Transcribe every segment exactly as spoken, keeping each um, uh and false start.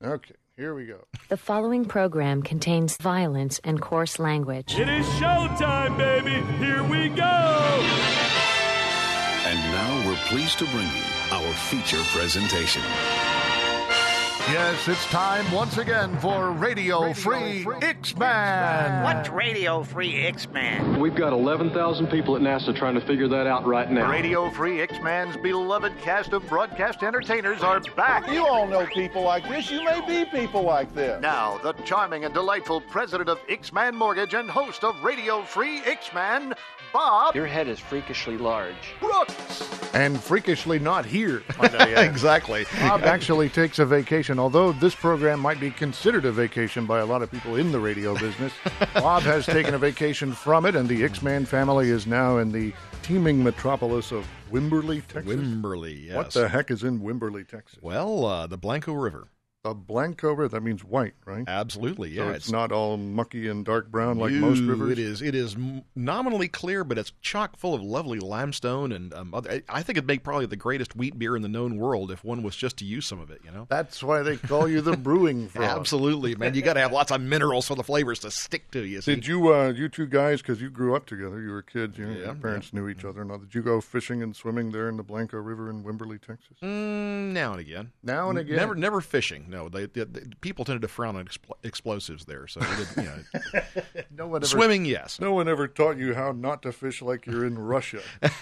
Okay, here we go. The following program contains violence and coarse language. It is showtime, baby. Here we go. And now we're pleased to bring you our feature presentation. Yes, it's time once again for Radio, Radio Free, Free X-Man. What's Radio Free X-Man? We've got eleven thousand people at NASA trying to figure that out right now. Radio Free X-Man's beloved cast of broadcast entertainers are back. You all know people like this. You may be people like this. Now, the charming and delightful president of X-Man Mortgage and host of Radio Free X-Man, Bob. Your head is freakishly large. Brooks. And freakishly not here. Exactly. Bob actually takes a vacation. Although this program might be considered a vacation by a lot of people in the radio business, Bob has taken a vacation from it, and the X-Man family is now in the teeming metropolis of Wimberley, Texas. Wimberley, yes. What the heck is in Wimberley, Texas? Well, uh, the Blanco River. The Blanco River, that means white, right? Absolutely, yeah. So it's, it's not all mucky and dark brown like you, most rivers? It is It is nominally clear, but it's chock full of lovely limestone. And um, other, I think it'd make probably the greatest wheat beer in the known world if one was just to use some of it, you know? That's why they call you the brewing frog. Absolutely, man. You got to have lots of minerals for the flavors to stick to you. See? Did you, uh, you two guys, because you grew up together, you were kids, you know, yeah, your parents yeah. knew each other. Now, did you go fishing and swimming there in the Blanco River in Wimberley, Texas? Mm, now and again. Now and again? Never never fishing, no. They, they, they people tended to frown on expl- explosives there, so we did, you know. no one ever, swimming, yes. No one ever taught you how not to fish like you're in Russia.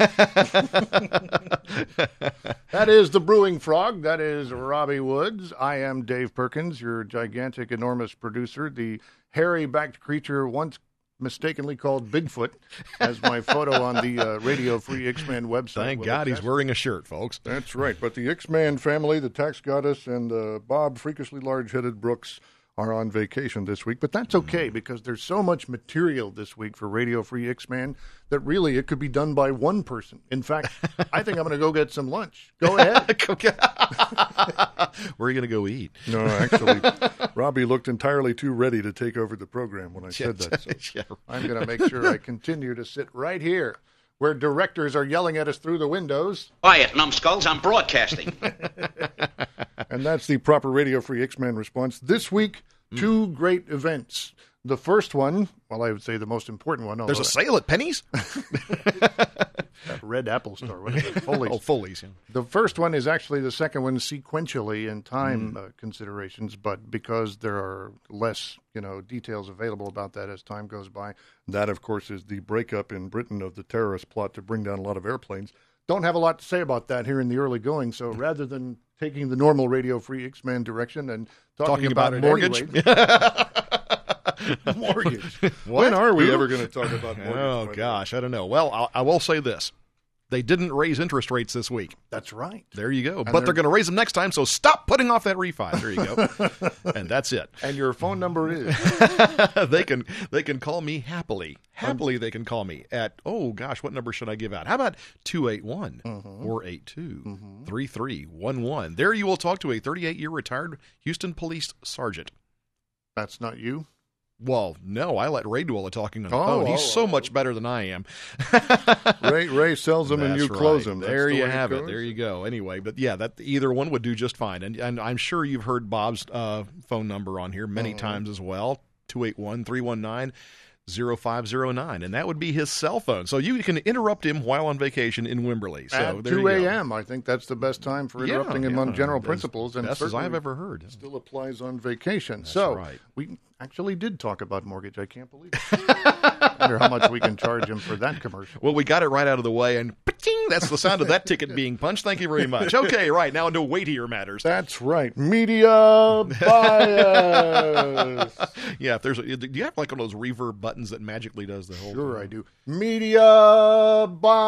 That is the Brewing Frog. That is Robbie Woods. I am Dave Perkins, your gigantic, enormous producer, the hairy-backed creature once mistakenly called Bigfoot, as my photo on the uh, Radio Free X-Man website. Thank God he's wearing a shirt, folks. That's right. But the X-Man family, the tax goddess, and uh, Bob freakishly large-headed Brooks are on vacation this week. But that's okay, because there's so much material this week for Radio Free X-Man that really it could be done by one person. In fact, I think I'm going to go get some lunch. Go ahead. Go get... Where are you going to go eat? No, actually, Robbie looked entirely too ready to take over the program when I said that. So yeah. I'm going to make sure I continue to sit right here where directors are yelling at us through the windows. Quiet, numbskulls, I'm broadcasting. And that's the proper Radio Free X-Man response. This week, mm. two great events. The first one, well, I would say the most important one. There's a sale at Penny's? That Red Apple store. What is it? Foley's. Oh, Foley's. Yeah. The first one is actually the second one sequentially in time mm. uh, considerations, but because there are less, you know, details available about that as time goes by. That, of course, is the breakup in Britain of the terrorist plot to bring down a lot of airplanes. Don't have a lot to say about that here in the early going, so rather than taking the normal Radio Free X-Man direction and talking, talking about, about it mortgage. Anyway, mortgage. When are we ever going to talk about mortgage? Oh, gosh, I don't know. Well, I'll, I will say this. They didn't raise interest rates this week. That's right. There you go. And but they're, they're going to raise them next time, so stop putting off that refi. There you go. And that's it. And your phone number is? they can they can call me happily. Happily they can call me at, oh, gosh, what number should I give out? How about two eight one, four eight two, three three one one? There you will talk to a thirty-eight-year retired Houston police sergeant. That's not you? Well, no, I let Ray do all the talking on the oh, phone. He's oh, so oh. much better than I am. Ray Ray sells them and you right. close them. That's there the you way have it, it. There you go. Anyway, but yeah, that either one would do just fine. And, and I'm sure you've heard Bob's uh, phone number on here many mm-hmm. times as well, two eight one, three one nine, zero five zero nine, and that would be his cell phone. So you can interrupt him while on vacation in Wimberley. So At two a.m., I think that's the best time for interrupting yeah, him yeah. on general As principles. And best as I've ever heard. Still applies on vacation. That's so right. we actually did talk about mortgage. I can't believe it. I wonder how much we can charge him for that commercial. Well, we got it right out of the way, and pa-ting, that's the sound of that ticket being punched. Thank you very much. Okay, right, now into weightier matters. That's right. Media bias. Yeah, if there's a, do you have like one of those reverb buttons that magically does the whole Sure, thing? I do. Media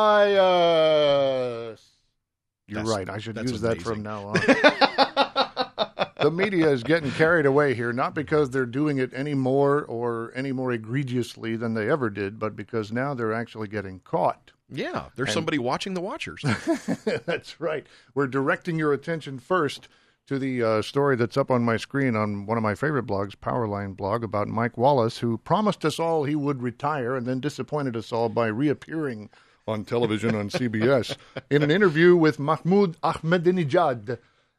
bias. You're That's, right. I should use that amazing. from now on. The media is getting carried away here, not because they're doing it any more or any more egregiously than they ever did, but because now they're actually getting caught. Yeah, there's And- somebody watching the watchers. That's right. We're directing your attention first to the uh, story that's up on my screen on one of my favorite blogs, Powerline blog, about Mike Wallace, who promised us all he would retire and then disappointed us all by reappearing on television on C B S in an interview with Mahmoud Ahmadinejad.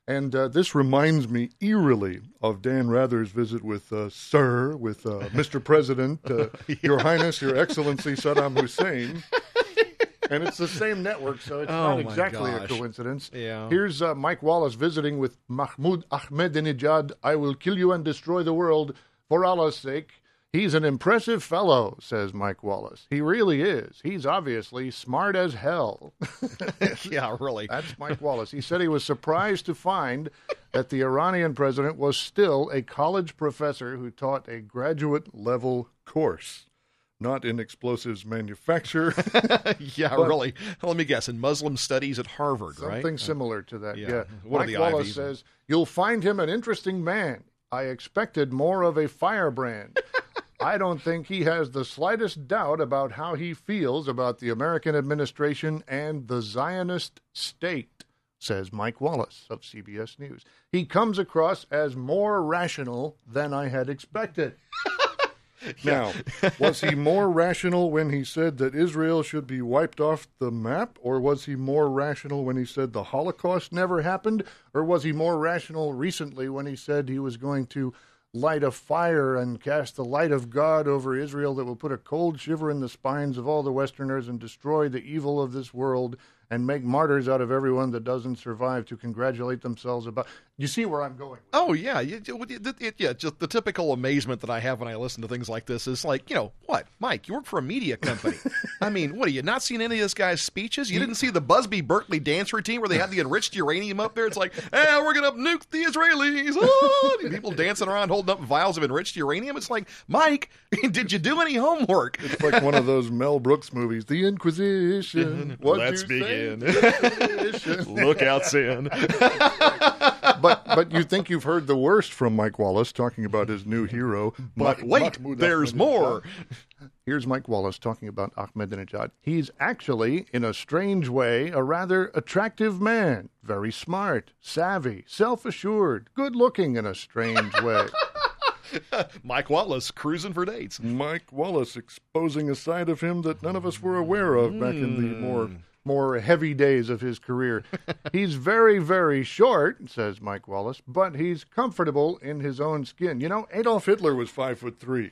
And uh, this reminds me eerily of Dan Rather's visit with uh, Sir, with uh, Mister President, uh, yeah. Your Highness, Your Excellency Saddam Hussein. And it's the same network, so it's oh not exactly gosh. a coincidence. Yeah. Here's uh, Mike Wallace visiting with Mahmoud Ahmadinejad. I will kill you and destroy the world for Allah's sake. He's an impressive fellow, says Mike Wallace. He really is. He's obviously smart as hell. Yeah, really. That's Mike Wallace. He said he was surprised to find that the Iranian president was still a college professor who taught a graduate-level course. Not in explosives manufacture. Yeah, really. Let me guess, in Muslim studies at Harvard, something right? Something similar to that, yeah. yeah. What Mike are the Wallace Ivies? says, you'll find him an interesting man. I expected more of a firebrand. I don't think he has the slightest doubt about how he feels about the American administration and the Zionist state, says Mike Wallace of C B S News. He comes across as more rational than I had expected. Now, was he more rational when he said that Israel should be wiped off the map, or was he more rational when he said the Holocaust never happened, or was he more rational recently when he said he was going to light a fire and cast the light of God over Israel that will put a cold shiver in the spines of all the Westerners and destroy the evil of this world and make martyrs out of everyone that doesn't survive to congratulate themselves about... You see where I'm going with Oh, yeah. It, it, it, yeah, just the typical amazement that I have when I listen to things like this is like, you know, what? Mike, you work for a media company. I mean, what, have you not seen any of this guy's speeches? You didn't see the Busby Berkeley dance routine where they had the enriched uranium up there? It's like, hey, we're going to nuke the Israelis. Oh! People dancing around holding up vials of enriched uranium. It's like, Mike, did you do any homework? It's like one of those Mel Brooks movies, The Inquisition. What Let's you begin. Say? Look out, sin. But but you think you've heard the worst from Mike Wallace talking about his new hero. But Ma- wait, Mahmoud there's Ahmadinejad. more. Here's Mike Wallace talking about Ahmadinejad. He's actually, in a strange way, a rather attractive man. Very smart, savvy, self-assured, good-looking in a strange way. Mike Wallace cruising for dates. Mike Wallace exposing a side of him that none of us were aware of back in the more more heavy days of his career. He's very, very short, says Mike Wallace, but he's comfortable in his own skin. You know, Adolf Hitler was five foot three.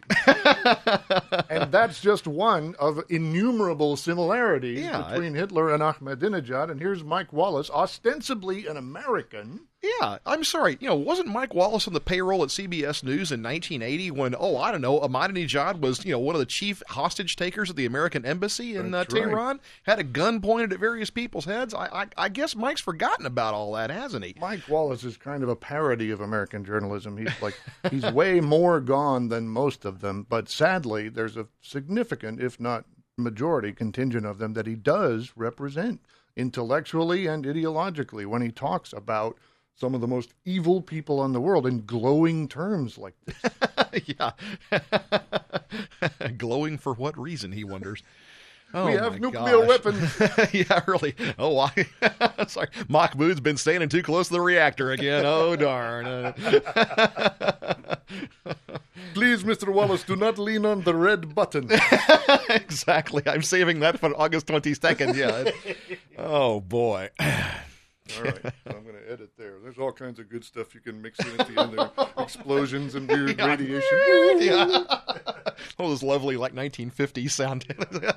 And that's just one of innumerable similarities yeah, between I... Hitler and Ahmadinejad. And here's Mike Wallace, ostensibly an American. Yeah, I'm sorry. You know, wasn't Mike Wallace on the payroll at C B S News in nineteen eighty when, oh, I don't know, Ahmadinejad was, you know, one of the chief hostage takers at the American embassy in uh, Tehran? Right. Had a gun pointed at various people's heads? I, I I guess Mike's forgotten about all that, hasn't he? Mike Wallace is kind of a parody of American journalism. He's like, he's way more gone than most of them, but sadly, there's a significant, if not majority contingent of them that he does represent intellectually and ideologically when he talks about some of the most evil people in the world in glowing terms like this. Yeah. Glowing for what reason, he wonders. Oh, we have nuclear gosh. weapons. Yeah, really. Oh, I, sorry. Mahmoud's been standing too close to the reactor again. Oh, darn. Please, Mister Wallace, do not lean on the red button. Exactly. I'm saving that for August twenty-second. Yeah. Oh, boy. All right, so I'm going to edit there. There's all kinds of good stuff you can mix in at the end there. Explosions and weird yeah. radiation. Yeah. All those lovely, like, nineteen fifties sound.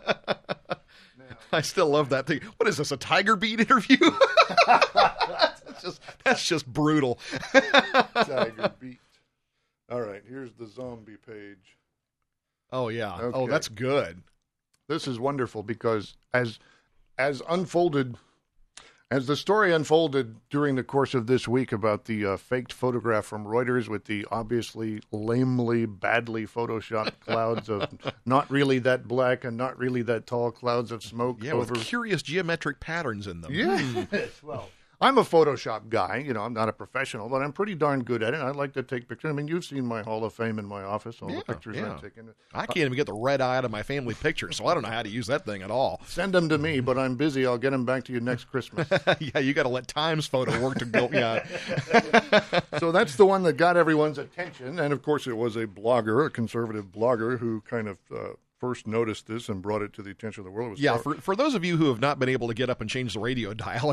I still love that thing. What is this, a Tiger Beat interview? that's, just, that's just brutal. Tiger Beat. All right, here's the zombie page. Oh, yeah. Okay. Oh, that's good. This is wonderful because as as unfolded... As the story unfolded during the course of this week about the uh, faked photograph from Reuters with the obviously lamely, badly photoshopped clouds of not really that black and not really that tall clouds of smoke. Yeah, over... with curious geometric patterns in them. Yeah. Mm. Well, I'm a Photoshop guy. You know, I'm not a professional, but I'm pretty darn good at it. I like to take pictures. I mean, you've seen my Hall of Fame in my office, all yeah, the pictures yeah. I've taken. I can't even get the red eye out of my family picture, so I don't know how to use that thing at all. Send them to me, but I'm busy. I'll get them back to you next Christmas. Yeah, you got to let Times Photo work to go. Yeah. So that's the one that got everyone's attention. And, of course, it was a blogger, a conservative blogger, who kind of uh, first noticed this and brought it to the attention of the world. It was yeah, far- for for those of you who have not been able to get up and change the radio dial,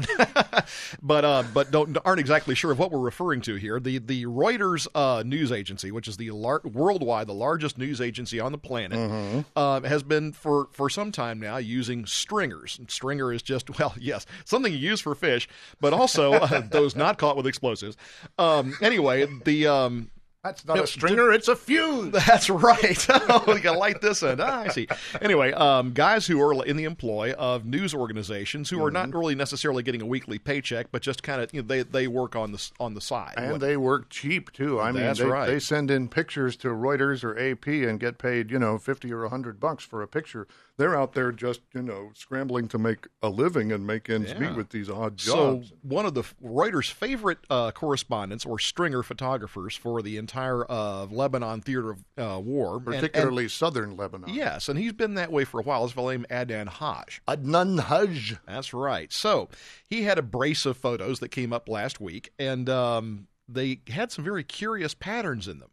but uh, but don't aren't exactly sure of what we're referring to here, the the Reuters uh, news agency, which is the lar- worldwide the largest news agency on the planet, mm-hmm. uh, has been for for some time now using stringers. And stringer is just well, yes, something you use for fish, but also uh, those not caught with explosives. Um, anyway, the um, That's not no, a stringer, it's a fuse. That's right. Oh, we got to light this in. Ah, I see. Anyway, um, guys who are in the employ of news organizations who mm-hmm. are not really necessarily getting a weekly paycheck, but just kind of, you know, they, they work on the, on the side. And what? they work cheap, too. I mean, That's they, right. they send in pictures to Reuters or A P and get paid, you know, fifty or one hundred bucks for a picture. They're out there just, you know, scrambling to make a living and make ends yeah. meet with these odd jobs. So one of the Reuters' favorite uh, correspondents or stringer photographers for the entire uh, Lebanon theater of uh, war. Particularly and, and, southern Lebanon. Yes, and he's been that way for a while. His fellow named Adnan Haj. Adnan Haj. That's right. So he had a brace of photos that came up last week, and um, they had some very curious patterns in them.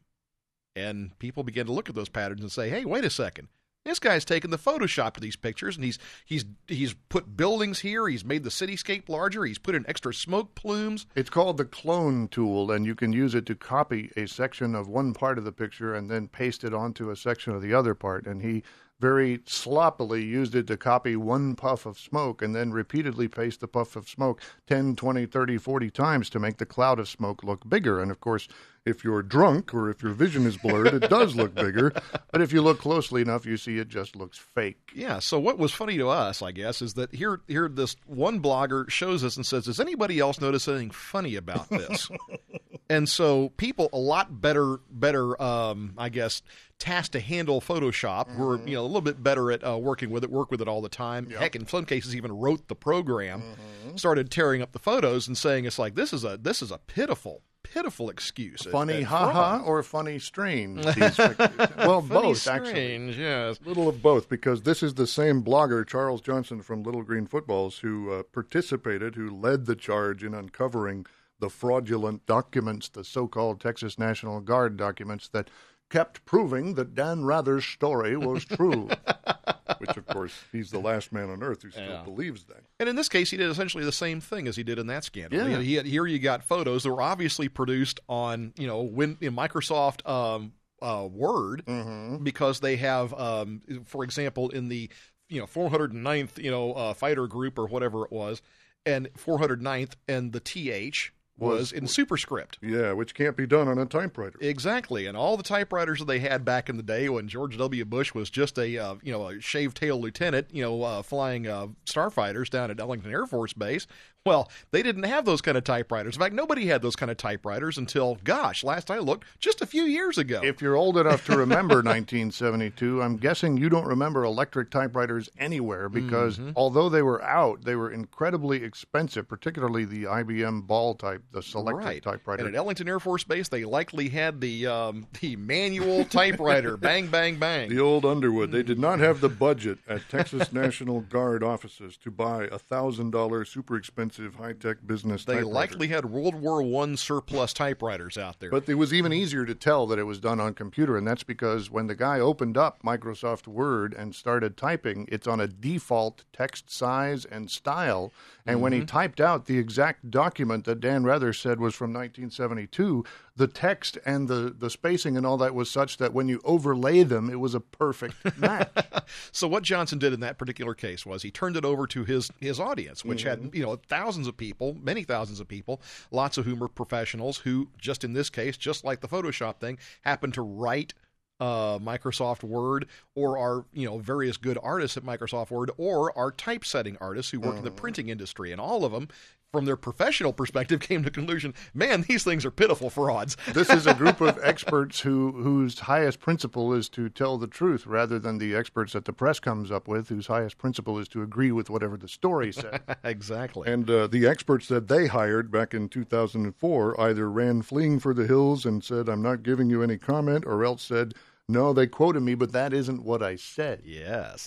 And people began to look at those patterns and say, hey, wait a second. This guy's taken the Photoshop of these pictures, and he's he's he's put buildings here. He's made the cityscape larger. He's put in extra smoke plumes. It's called the clone tool, and you can use it to copy a section of one part of the picture and then paste it onto a section of the other part. And he very sloppily used it to copy one puff of smoke and then repeatedly paste the puff of smoke ten, twenty, thirty, forty times to make the cloud of smoke look bigger. And, of course, if you're drunk or if your vision is blurred, it does look bigger. But if you look closely enough, you see it just looks fake. Yeah, so what was funny to us, I guess, is that here, here this one blogger shows us and says, does anybody else notice anything funny about this? And so people a lot better, better, um, I guess, tasked to handle Photoshop mm-hmm. were, you know, a little bit better at uh, working with it, work with it all the time. Yep. Heck, in some cases even wrote the program, mm-hmm. started tearing up the photos and saying it's like, this is a this is a pitiful, pitiful excuse. Funny at, at haha or funny strange? These well, funny both, strange, actually. yes. Little of both, because this is the same blogger, Charles Johnson from Little Green Footballs, who uh, participated, who led the charge in uncovering the fraudulent documents, the so-called Texas National Guard documents that kept proving that Dan Rather's story was true. Which, of course, he's the last man on earth who still yeah. believes that. And in this case, he did essentially the same thing as he did in that scandal. Yeah. He had, here you got photos that were obviously produced on, you know, when, in Microsoft um, uh, Word mm-hmm. because they have, um, for example, in the, you know, four hundred ninth, you know, uh, fighter group or whatever it was, and four hundred ninth and the T H was in superscript. Yeah, which can't be done on a typewriter. Exactly, and all the typewriters that they had back in the day when George W. Bush was just a uh, you know a shaved-tail lieutenant, you know, uh, flying uh, starfighters down at Ellington Air Force Base. Well, they didn't have those kind of typewriters. In fact, nobody had those kind of typewriters until, gosh, last I looked, just a few years ago. If you're old enough to remember nineteen seventy-two, I'm guessing you don't remember electric typewriters anywhere because mm-hmm. although they were out, they were incredibly expensive, particularly the I B M Ball type, the selectric right. typewriter. And at Ellington Air Force Base, they likely had the um, the manual typewriter, bang, bang, bang. The old Underwood. They did not have the budget at Texas National Guard offices to buy a one thousand dollars super expensive high-tech business They typewriter. likely had World War One surplus typewriters out there. But it was even easier to tell that it was done on computer, and that's because when the guy opened up Microsoft Word and started typing, it's on a default text size and style, and mm-hmm. when he typed out the exact document that Dan Rather said was from nineteen seventy-two, the text and the, the spacing and all that was such that when you overlay them, it was a perfect match. So what Johnson did in that particular case was he turned it over to his, his audience, which mm-hmm. had, you know, thousands of people, many thousands of people, lots of whom are professionals who, just in this case, just like the Photoshop thing, happen to write uh, Microsoft Word or are, you know, various good artists at Microsoft Word or are typesetting artists who work mm-hmm. in the printing industry. And all of them, from their professional perspective, came to the conclusion, man, these things are pitiful frauds. This is a group of experts who whose highest principle is to tell the truth rather than the experts that the press comes up with, whose highest principle is to agree with whatever the story said. Exactly. And uh, the experts that they hired back in two thousand four either ran fleeing for the hills and said, I'm not giving you any comment, or else said, no, they quoted me, but that isn't what I said. Yes.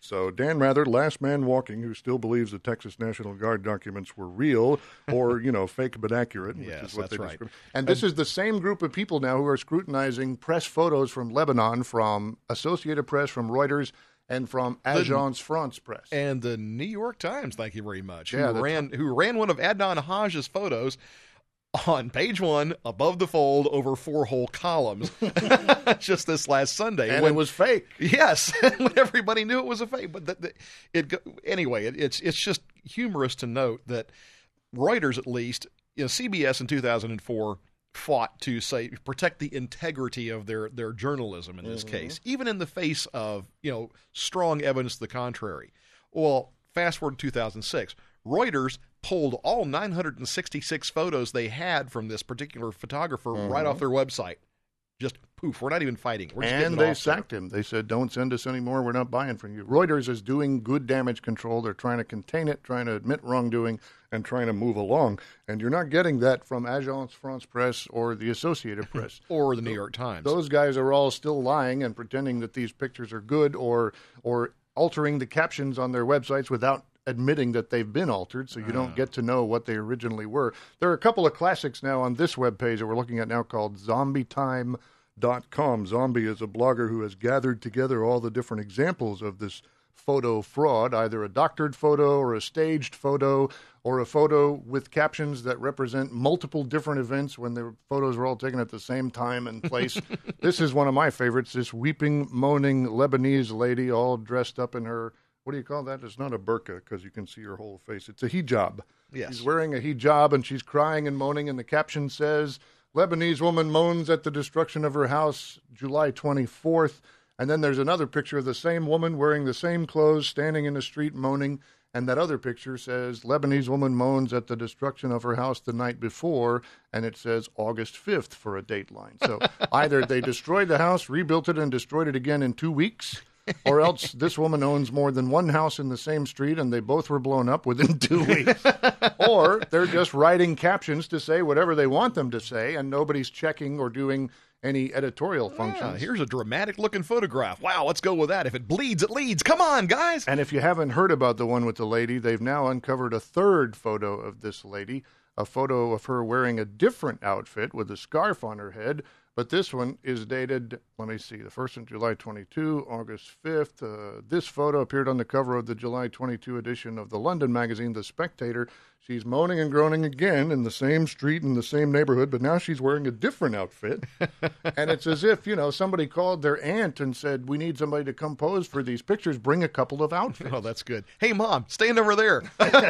So Dan Rather, last man walking, who still believes the Texas National Guard documents were real or, you know, fake but accurate, which yes, is what that's they right. describe. And this is the same group of people now who are scrutinizing press photos from Lebanon, from Associated Press, from Reuters, and from Agence France Presse. And the New York Times, thank you very much, Yeah, who, ran, who ran one of Adnan Hajj's photos on page one, above the fold, over four whole columns, just this last Sunday. And when, it was fake. Yes, when everybody knew it was a fake. But the, the, it anyway, it, it's it's just humorous to note that Reuters, at least, you know, C B S in two thousand four fought to say protect the integrity of their, their journalism in this mm-hmm. case, even in the face of, you know, strong evidence to the contrary. Well, fast forward to two thousand six, Reuters pulled all nine hundred sixty-six photos they had from this particular photographer mm-hmm. right off their website. Just poof, we're not even fighting. We're just and they sacked him. They said, don't send us anymore. We're not buying from you. Reuters is doing good damage control. They're trying to contain it, trying to admit wrongdoing, and trying to move along. And you're not getting that from Agence France Presse or the Associated Press. Or the New York Times. Those guys are all still lying and pretending that these pictures are good or or altering the captions on their websites without admitting that they've been altered, so you don't get to know what they originally were. There are a couple of classics now on this webpage that we're looking at now called zombie time dot com. Zombie is a blogger who has gathered together all the different examples of this photo fraud, either a doctored photo or a staged photo or a photo with captions that represent multiple different events when the photos were all taken at the same time and place. This is one of my favorites, this weeping, moaning Lebanese lady all dressed up in her, what do you call that? It's not a burqa because you can see her whole face. It's a hijab. Yes. She's wearing a hijab and she's crying and moaning, and the caption says, Lebanese woman moans at the destruction of her house July twenty-fourth. And then there's another picture of the same woman wearing the same clothes, standing in the street moaning. And that other picture says, Lebanese woman moans at the destruction of her house the night before. And it says August fifth for a dateline. So either they destroyed the house, rebuilt it, and destroyed it again in two weeks, or else this woman owns more than one house in the same street and they both were blown up within two weeks. Or they're just writing captions to say whatever they want them to say, and nobody's checking or doing any editorial functions. Yeah, here's a dramatic-looking photograph. Wow, let's go with that. If it bleeds, it leads. Come on, guys. And if you haven't heard about the one with the lady, they've now uncovered a third photo of this lady, a photo of her wearing a different outfit with a scarf on her head. But this one is dated, let me see, the first one, July twenty-second, August fifth. Uh, this photo appeared on the cover of the July twenty-second edition of the London magazine, The Spectator. She's moaning and groaning again in the same street, in the same neighborhood, but now she's wearing a different outfit. And it's as if, you know, somebody called their aunt and said, we need somebody to come pose for these pictures. Bring a couple of outfits. Oh, that's good. Hey, Mom, stand over there.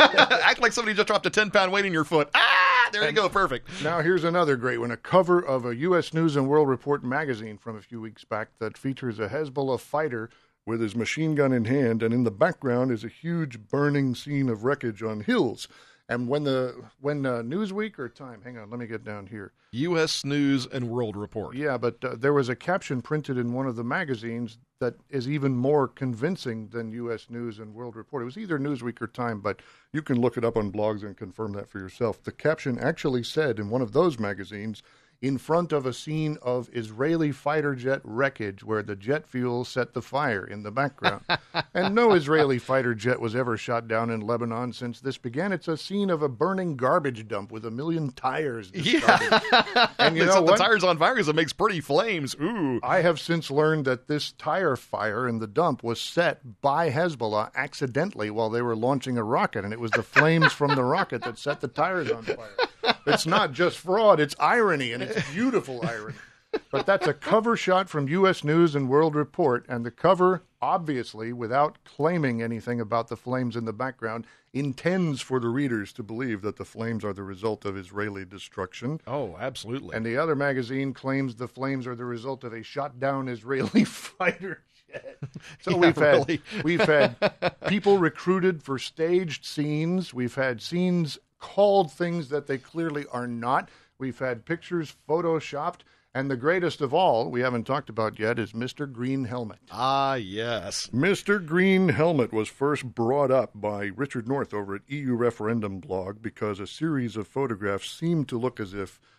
Act like somebody just dropped a ten-pound weight in your foot. Ah, there and you go. Perfect. Now, here's another great one. A cover of a U S News and World Report magazine from a few weeks back that features a Hezbollah fighter with his machine gun in hand, and in the background is a huge burning scene of wreckage on hills. And when the when uh, Newsweek or Time, hang on, let me get down here. U S News and World Report. Yeah, but uh, there was a caption printed in one of the magazines that is even more convincing than U S News and World Report. It was either Newsweek or Time, but you can look it up on blogs and confirm that for yourself. The caption actually said in one of those magazines, in front of a scene of Israeli fighter jet wreckage where the jet fuel set the fire in the background. And no Israeli fighter jet was ever shot down in Lebanon since this began. It's a scene of a burning garbage dump with a million tires discarded. Yeah. And you they know set what? the tires on fire because it makes pretty flames. Ooh. I have since learned that this tire fire in the dump was set by Hezbollah accidentally while they were launching a rocket, and it was the flames from the rocket that set the tires on fire. It's not just fraud, it's irony, and it's beautiful irony. But that's a cover shot from U S News and World Report, and the cover, obviously, without claiming anything about the flames in the background, intends for the readers to believe that the flames are the result of Israeli destruction. Oh, absolutely. And the other magazine claims the flames are the result of a shot-down Israeli fighter jet. So yeah, we've had really. we've had people recruited for staged scenes. We've had scenes called things that they clearly are not. We've had pictures photoshopped. And the greatest of all, we haven't talked about yet, is Mister Green Helmet. Ah, yes. Mister Green Helmet was first brought up by Richard North over at E U Referendum Blog because a series of photographs seemed to look as if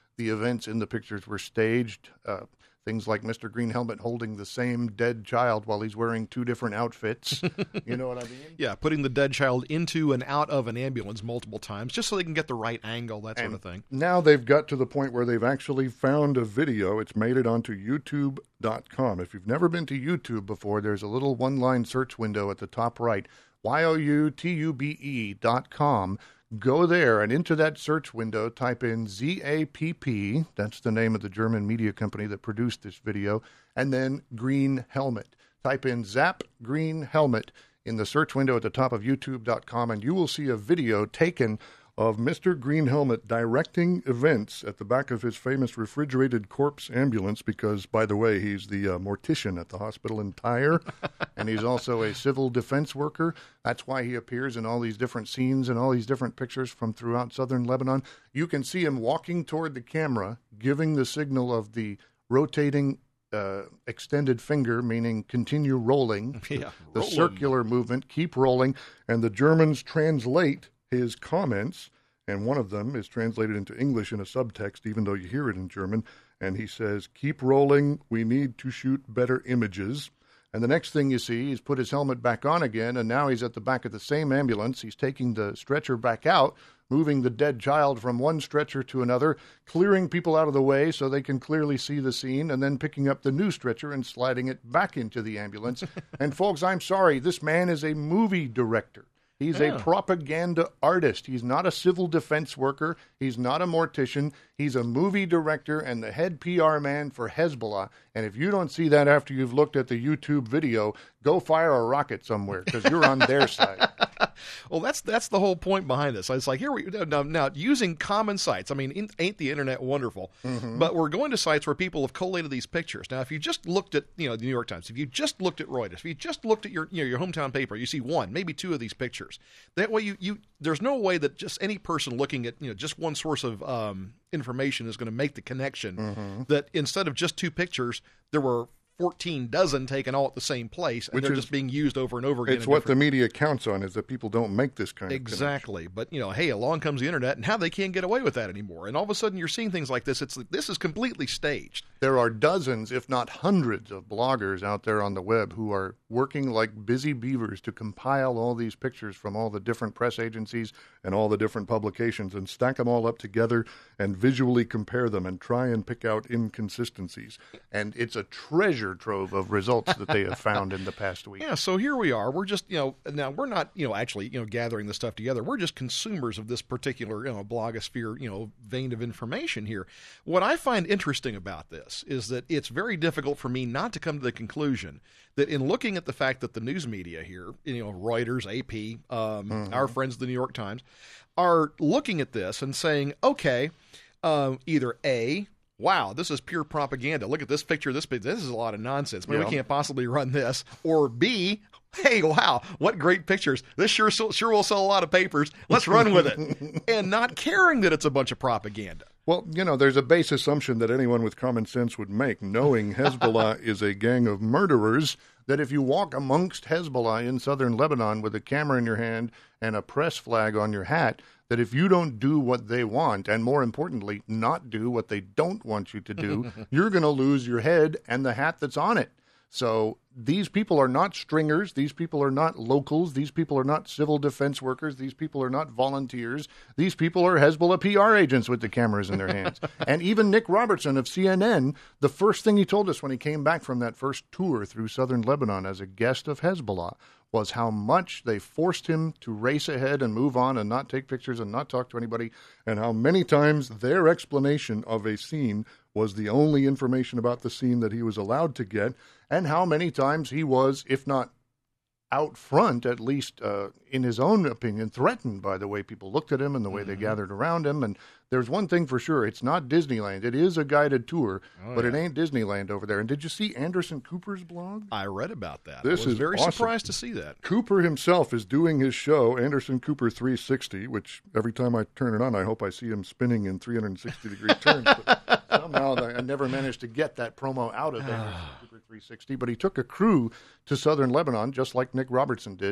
the events in the pictures were staged. Uh, things like Mister Green Helmet holding the same dead child while he's wearing two different outfits. You know what I mean? Yeah, putting the dead child into and out of an ambulance multiple times just so they can get the right angle, that sort and of thing. Now they've got to the point where they've actually found a video. It's made it onto YouTube dot com. If you've never been to YouTube before, there's a little one-line search window at the top right, Y O U T U B E dot com. Go there, and into that search window, type in Z A P P, that's the name of the German media company that produced this video, and then Green Helmet. Type in Zap Green Helmet in the search window at the top of YouTube dot com, and you will see a video taken of Mister Green Helmet directing events at the back of his famous refrigerated corpse ambulance because, by the way, he's the uh, mortician at the hospital in Tyre, and he's also a civil defense worker. That's why he appears in all these different scenes and all these different pictures from throughout southern Lebanon. You can see him walking toward the camera, giving the signal of the rotating uh, extended finger, meaning continue rolling, yeah, the rolling. circular movement, keep rolling, and the Germans translate his comments, and one of them is translated into English in a subtext, even though you hear it in German, and he says, keep rolling, we need to shoot better images. And the next thing you see, he's put his helmet back on again, and now he's at the back of the same ambulance. He's taking the stretcher back out, moving the dead child from one stretcher to another, clearing people out of the way so they can clearly see the scene, and then picking up the new stretcher and sliding it back into the ambulance. And folks, I'm sorry, this man is a movie director. He's yeah. a propaganda artist. He's not a civil defense worker. He's not a mortician. He's a movie director and the head P R man for Hezbollah. And if you don't see that after you've looked at the YouTube video, go fire a rocket somewhere because you're on their side. Well, that's that's the whole point behind this. It's like, here we now, now using common sites. I mean, in, ain't the internet wonderful? Mm-hmm. But we're going to sites where people have collated these pictures. Now, if you just looked at, you know, the New York Times, if you just looked at Reuters, if you just looked at your, you know, your hometown paper, you see one, maybe two of these pictures. That way, you you there's no way that just any person looking at, you know, just one source of um, information is going to make the connection mm-hmm. that instead of just two pictures, there were fourteen dozen taken all at the same place, and Which they're is, just being used over and over again. It's what the media counts on, is that people don't make this kind exactly. of connection. But, you know, hey, along comes the internet, and now they can't get away with that anymore. And all of a sudden you're seeing things like this. It's This is completely staged. There are dozens, if not hundreds, of bloggers out there on the web who are working like busy beavers to compile all these pictures from all the different press agencies and all the different publications and stack them all up together and visually compare them and try and pick out inconsistencies. And it's a treasure trove of results that they have found in the past week. Yeah, so here we are. We're just, you know, now we're not, you know, actually, you know, gathering this stuff together. We're just consumers of this particular, you know, blogosphere, you know, vein of information here. What I find interesting about this is that it's very difficult for me not to come to the conclusion that in looking at the fact that the news media here, you know, Reuters, A P, um, mm-hmm. our friends the New York Times, are looking at this and saying, okay, um, either A, wow, this is pure propaganda. Look at this picture. This this is a lot of nonsense. I mean, yeah. we can't possibly run this. Or B, hey, wow, what great pictures. This sure sure will sell a lot of papers. Let's run with it. And not caring that it's a bunch of propaganda. Well, you know, there's a base assumption that anyone with common sense would make, knowing Hezbollah is a gang of murderers, that if you walk amongst Hezbollah in southern Lebanon with a camera in your hand and a press flag on your hat, that if you don't do what they want, and more importantly, not do what they don't want you to do, you're going to lose your head and the hat that's on it. So these people are not stringers. These people are not locals. These people are not civil defense workers. These people are not volunteers. These people are Hezbollah P R agents with the cameras in their hands. And even Nick Robertson of C N N, the first thing he told us when he came back from that first tour through southern Lebanon as a guest of Hezbollah was how much they forced him to race ahead and move on and not take pictures and not talk to anybody, and how many times their explanation of a scene was the only information about the scene that he was allowed to get, and how many times he was, if not out front, at least uh, in his own opinion, threatened by the way people looked at him and the way mm-hmm. they gathered around him. And there's one thing for sure, it's not Disneyland. It is a guided tour, oh, but yeah. it ain't Disneyland over there. And did you see Anderson Cooper's blog? I read about that. This I was is very awesome. surprised to see that. Cooper himself is doing his show, Anderson Cooper three sixty, which every time I turn it on, I hope I see him spinning in three hundred sixty degree turns. But somehow I never managed to get that promo out of Anderson Cooper three sixty. But he took a crew to southern Lebanon, just like Nick Robertson did.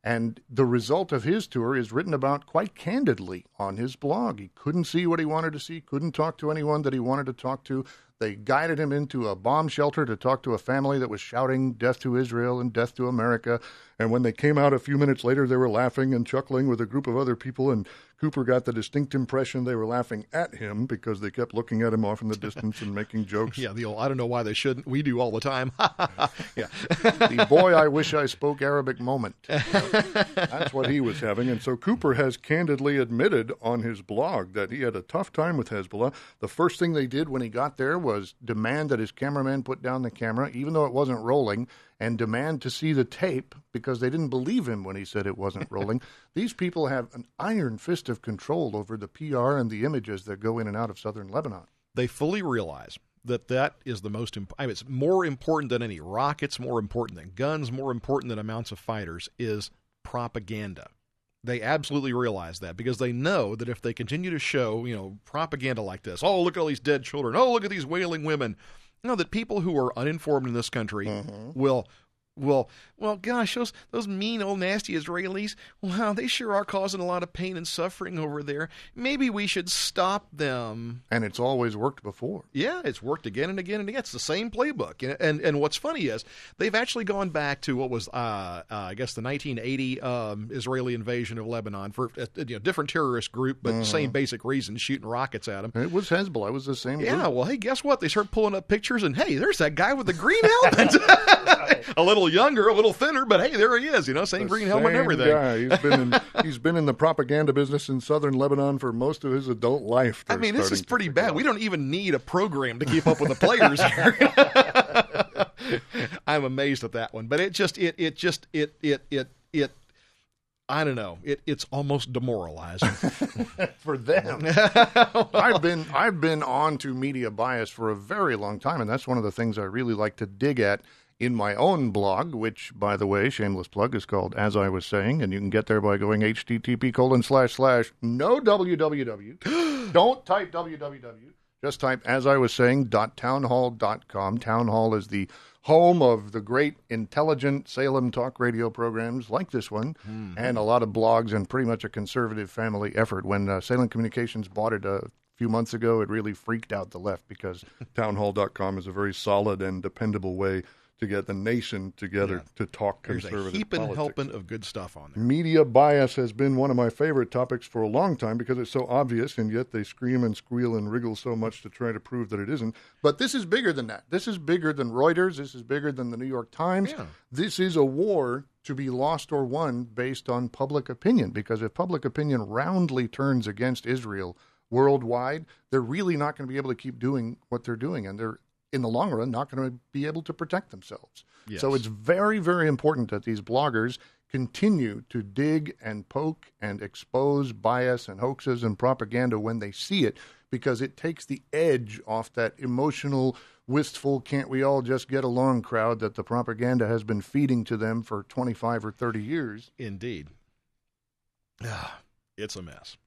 And the result of his tour is written about quite candidly on his blog. He couldn't see what he wanted to see, couldn't talk to anyone that he wanted to talk to. They guided him into a bomb shelter to talk to a family that was shouting death to Israel and death to America. And when they came out a few minutes later, they were laughing and chuckling with a group of other people. And Cooper got the distinct impression they were laughing at him because they kept looking at him off in the distance and making jokes. Yeah, the old, I don't know why they shouldn't. We do all the time. Yeah. The boy, I wish I spoke Arabic moment. That's what he was having. And so Cooper has candidly admitted on his blog that he had a tough time with Hezbollah. The first thing they did when he got there was demand that his cameraman put down the camera, even though it wasn't rolling, and demand to see the tape because they didn't believe him when he said it wasn't rolling. These people have an iron fist of control over the P R and the images that go in and out of southern Lebanon. They fully realize that that is the most imp- I mean, it's more important than any rockets, more important than guns, more important than amounts of fighters is propaganda. They absolutely realize that because they know that if they continue to show, you know, propaganda like this, oh, look at all these dead children, oh, look at these wailing women, you know, that people who are uninformed in this country mm-hmm. will, will, well, gosh, those those mean old nasty Israelis, wow, they sure are causing a lot of pain and suffering over there. Maybe we should stop them. And it's always worked before. Yeah, it's worked again and again and again. It's the same playbook. And and, and what's funny is they've actually gone back to what was, uh, uh, I guess, the nineteen eighty um, Israeli invasion of Lebanon for a you know, different terrorist group, but mm-hmm. same basic reasons, shooting rockets at them. It was Hezbollah. It was the same Yeah, group. Well, hey, guess what? They start pulling up pictures, and hey, there's that guy with the green helmet. A little younger, a little thinner, but hey, there he is. You know, same the green helmet and everything. Guy. He's been in he's been in the propaganda business in southern Lebanon for most of his adult life. I mean, this is pretty bad. Out. We don't even need a program to keep up with the players here. I'm amazed at that one, but it just it it just it it it it. I don't know. It it's almost demoralizing for them. I've been I've been on to media bias for a very long time, and that's one of the things I really like to dig at in my own blog, which, by the way, shameless plug, is called As I Was Saying, and you can get there by going http colon slash slash no www. Don't type www. Just type As I Was Saying dot townhall dot com. Townhall is the home of the great, intelligent Salem talk radio programs like this one, mm-hmm. and a lot of blogs, and pretty much a conservative family effort. When uh, Salem Communications bought it a few months ago, it really freaked out the left because townhall dot com is a very solid and dependable way to get the nation together yeah. to talk conservative There's a heaping politics. helping of good stuff on there. Media bias has been one of my favorite topics for a long time because it's so obvious, and yet they scream and squeal and wriggle so much to try to prove that it isn't. But this is bigger than that. This is bigger than Reuters. This is bigger than the New York Times. Yeah. This is a war to be lost or won based on public opinion, because if public opinion roundly turns against Israel worldwide, they're really not going to be able to keep doing what they're doing, and they're in the long run, not going to be able to protect themselves. Yes. So it's very, very important that these bloggers continue to dig and poke and expose bias and hoaxes and propaganda when they see it, because it takes the edge off that emotional, wistful, can't we all just get along crowd that the propaganda has been feeding to them for twenty-five or thirty years. Indeed. It's a mess.